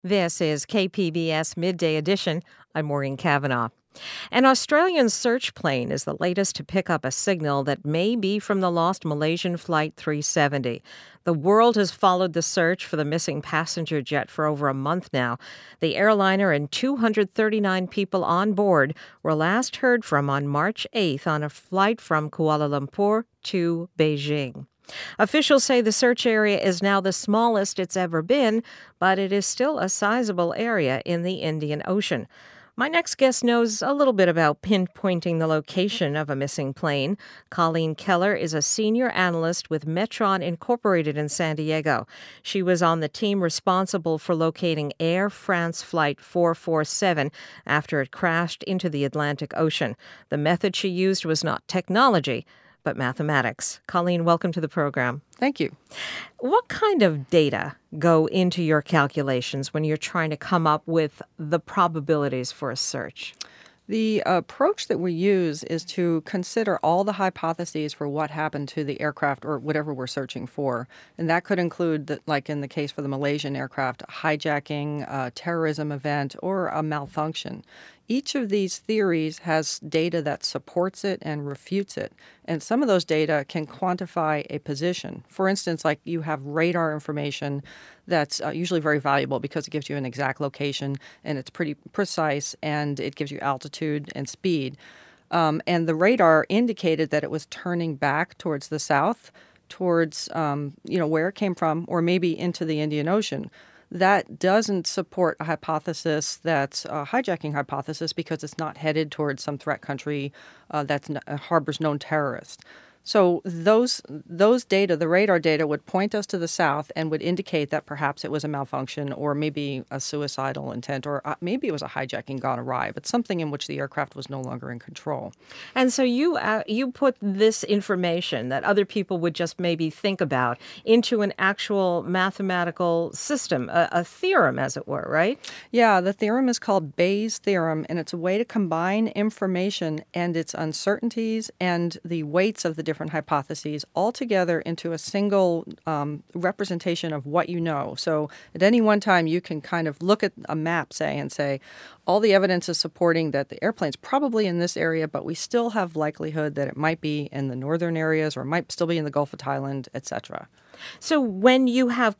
This is KPBS Midday Edition. I'm Maureen Cavanaugh. An Australian search plane is the latest to pick up a signal that may be from the lost Malaysian Flight 370. The world has followed the search for the missing passenger jet for over a month now. The airliner and 239 people on board were last heard from on March 8th on a flight from Kuala Lumpur to Beijing. Officials say the search area is now the smallest it's ever been, but it is still a sizable area in the Indian Ocean. My next guest knows a little bit about pinpointing the location of a missing plane. Colleen Keller is a senior analyst with Metron Incorporated in San Diego. She was on the team responsible for locating Air France Flight 447 after it crashed into the Atlantic Ocean. The method she used was not technology, but mathematics. Colleen, welcome to the program. Thank you. What kind of data go into your calculations when you're trying to come up with the probabilities for a search? The approach that we use is to consider all the hypotheses for what happened to the aircraft or whatever we're searching for. And that could include, like in the case for the Malaysian aircraft, hijacking, a terrorism event, or a malfunction. Each of these theories has data that supports it and refutes it. And some of those data can quantify a position. For instance, like you have radar information that's usually very valuable because it gives you an exact location and it's pretty precise and it gives you altitude and speed. And the radar indicated that it was turning back towards the south, towards where it came from, or maybe into the Indian Ocean. That doesn't support a hypothesis that's a hijacking hypothesis because it's not headed towards some threat country that harbors known terrorists. So those data, the radar data, would point us to the south and would indicate that perhaps it was a malfunction or maybe a suicidal intent or maybe it was a hijacking gone awry, but something in which the aircraft was no longer in control. And so you put this information that other people would just maybe think about into an actual mathematical system, a theorem, as it were, right? Yeah, the theorem is called Bayes' theorem, and it's a way to combine information and its uncertainties and the weights of the different hypotheses all together into a single representation of what you know. So at any one time, you can kind of look at a map, and say, all the evidence is supporting that the airplane's probably in this area, but we still have likelihood that it might be in the northern areas or might still be in the Gulf of Thailand, etc. So when you have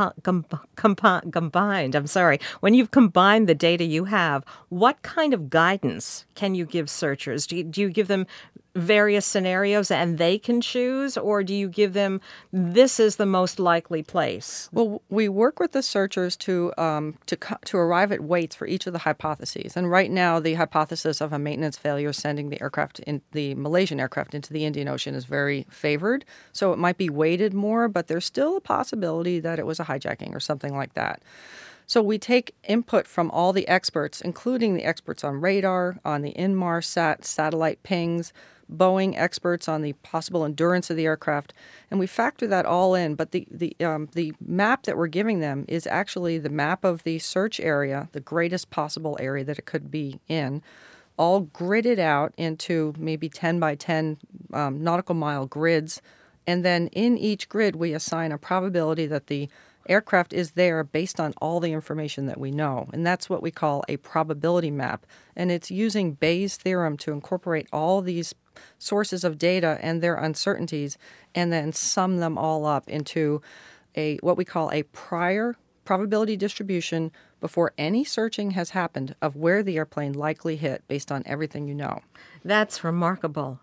when you've combined the data you have, what kind of guidance can you give searchers? Do you give them various scenarios and they can choose, or do you give them this is the most likely place? Well, we work with the searchers to arrive at weights for each of the hypotheses. And right now, the hypothesis of a maintenance failure sending the Malaysian aircraft into the Indian Ocean is very favored. So it might be weighted more, but there's still a possibility that it was a hijacking or something like that. So we take input from all the experts, including the experts on radar, on the Inmarsat satellite pings, Boeing experts on the possible endurance of the aircraft, and we factor that all in. But the map that we're giving them is actually the map of the search area, the greatest possible area that it could be in, all gridded out into maybe 10 by 10 nautical mile grids. And then in each grid, we assign a probability that the aircraft is there based on all the information that we know. And that's what we call a probability map. And it's using Bayes' theorem to incorporate all these sources of data and their uncertainties and then sum them all up into what we call a prior probability distribution before any searching has happened of where the airplane likely hit based on everything you know. That's remarkable.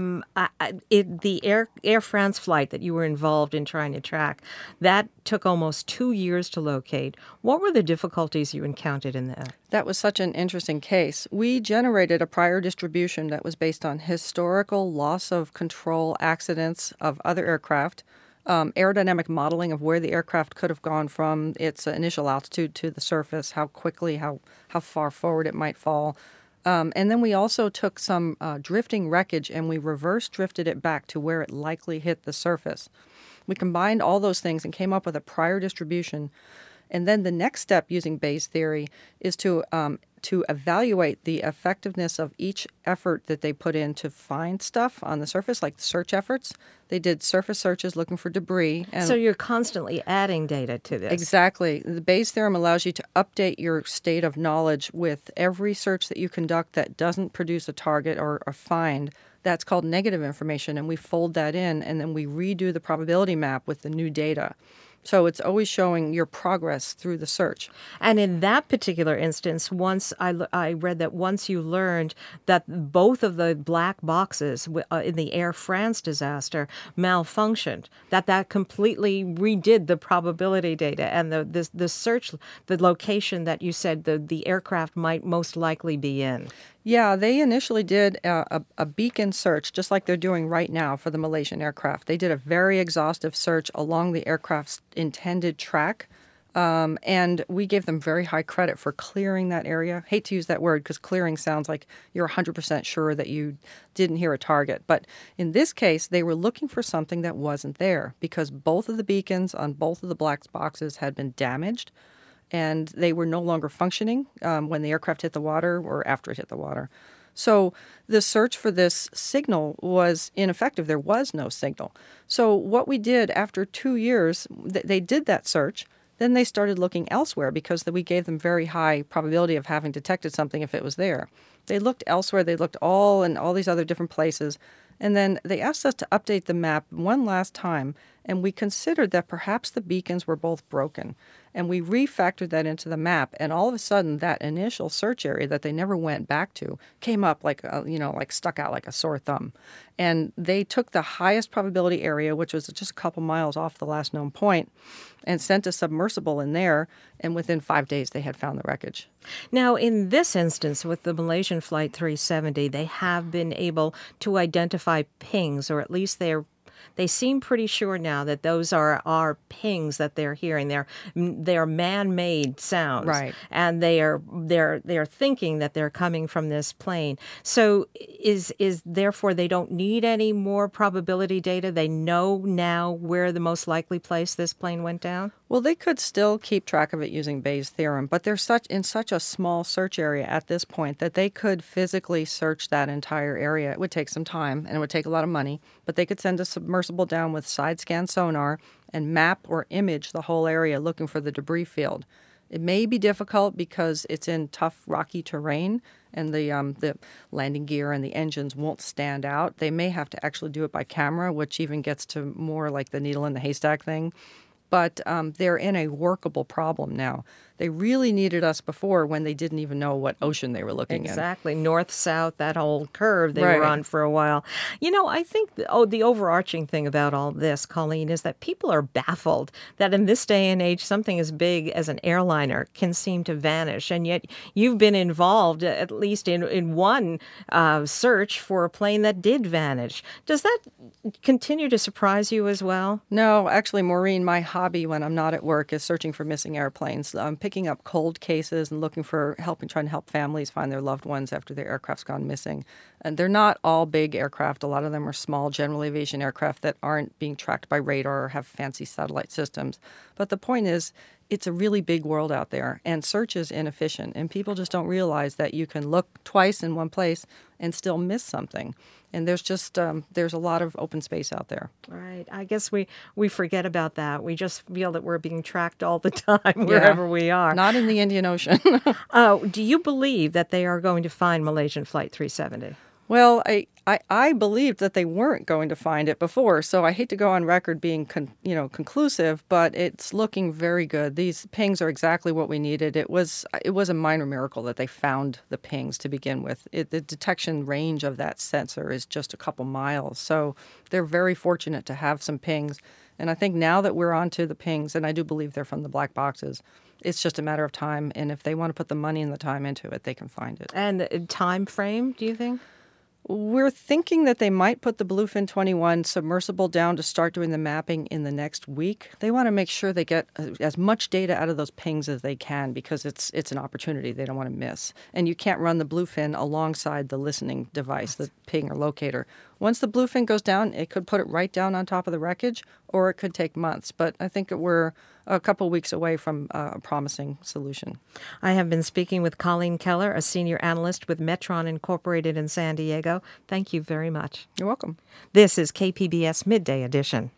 The Air France flight that you were involved in trying to track, that took almost 2 years to locate. What were the difficulties you encountered in that? That was such an interesting case. We generated a prior distribution that was based on historical loss of control accidents of other aircraft, aerodynamic modeling of where the aircraft could have gone from its initial altitude to the surface, how quickly, how far forward it might fall. And then we also took some drifting wreckage and we reverse drifted it back to where it likely hit the surface. We combined all those things and came up with a prior distribution. And then the next step using Bayes' theory is to to evaluate the effectiveness of each effort that they put in to find stuff on the surface, like search efforts. They did surface searches looking for debris. And so you're constantly adding data to this. exactly. The Bayes' theorem allows you to update your state of knowledge with every search that you conduct that doesn't produce a target or a find. That's called negative information, and we fold that in, and then we redo the probability map with the new data. So it's always showing your progress through the search. And in that particular instance, once I read that once you learned that both of the black boxes in the Air France disaster malfunctioned, that completely redid the probability data and the search, the location that you said the aircraft might most likely be in. Yeah, they initially did a beacon search, just like they're doing right now for the Malaysian aircraft. They did a very exhaustive search along the aircraft's intended track, and we gave them very high credit for clearing that area. Hate to use that word because clearing sounds like you're 100% sure that you didn't hear a target. But in this case, they were looking for something that wasn't there because both of the beacons on both of the black boxes had been damaged, and they were no longer functioning when the aircraft hit the water or after it hit the water. So the search for this signal was ineffective. There was no signal. So what we did after 2 years, they did that search. Then they started looking elsewhere because we gave them very high probability of having detected something if it was there. They looked elsewhere. They looked in all these other different places. And then they asked us to update the map one last time, and we considered that perhaps the beacons were both broken. And we refactored that into the map, and all of a sudden that initial search area that they never went back to came up like stuck out like a sore thumb. And they took the highest probability area, which was just a couple miles off the last known point, and sent a submersible in there, and within 5 days they had found the wreckage. Now, in this instance with the Malaysian Flight 370, they have been able to identify pings, or at least they seem pretty sure now that those are pings that they're hearing. They're man-made sounds, right? And they're thinking that they're coming from this plane. So is therefore they don't need any more probability data. They know now where the most likely place this plane went down. Well, they could still keep track of it using Bayes' theorem, but they're in such a small search area at this point that they could physically search that entire area. It would take some time and it would take a lot of money, but they could send a submersible down with side scan sonar and map or image the whole area looking for the debris field. It may be difficult because it's in tough, rocky terrain, and the landing gear and the engines won't stand out. They may have to actually do it by camera, which even gets to more like the needle in the haystack thing. But they're in a workable problem now. They really needed us before when they didn't even know what ocean they were looking at. Exactly. North, south, that whole curve they Right. were on for a while. You know, I think the overarching thing about all this, Colleen, is that people are baffled that in this day and age, something as big as an airliner can seem to vanish. And yet you've been involved, at least in one search for a plane that did vanish. Does that continue to surprise you as well? No, actually, Maureen, my hobby when I'm not at work is searching for missing airplanes. I'm picking up cold cases and looking for trying to help families find their loved ones after their aircraft's gone missing. And they're not all big aircraft. A lot of them are small general aviation aircraft that aren't being tracked by radar or have fancy satellite systems. But the point is, it's a really big world out there, and search is inefficient, and people just don't realize that you can look twice in one place and still miss something. And there's just there's a lot of open space out there. Right. I guess we forget about that. We just feel that we're being tracked all the time wherever we are. Not in the Indian Ocean. Do you believe that they are going to find Malaysian Flight 370? Well, I believed that they weren't going to find it before, so I hate to go on record being conclusive, but it's looking very good. These pings are exactly what we needed. It was a minor miracle that they found the pings to begin with. The detection range of that sensor is just a couple miles, so they're very fortunate to have some pings. And I think now that we're onto the pings, and I do believe they're from the black boxes, it's just a matter of time. And if they want to put the money and the time into it, they can find it. And the time frame, do you think? We're thinking that they might put the Bluefin 21 submersible down to start doing the mapping in the next week. They want to make sure they get as much data out of those pings as they can because it's an opportunity they don't want to miss. And you can't run the Bluefin alongside the listening device, the ping or locator. once the bluefin goes down, it could put it right down on top of the wreckage, or it could take months. But I think that we're a couple weeks away from a promising solution. I have been speaking with Colleen Keller, a senior analyst with Metron Incorporated in San Diego. Thank you very much. You're welcome. This is KPBS Midday Edition.